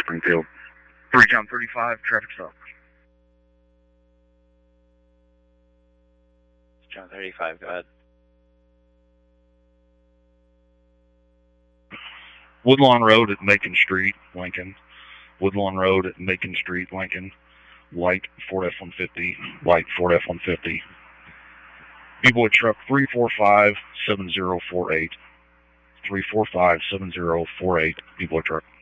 Springfield. 3 John 35, traffic stop. John 35, go ahead. Woodlawn Road at Macon Street, Lincoln. Woodlawn Road at Macon Street, Lincoln. Light Ford F-150, light Ford F-150. People at truck 345-7048. 345-7048, people at truck.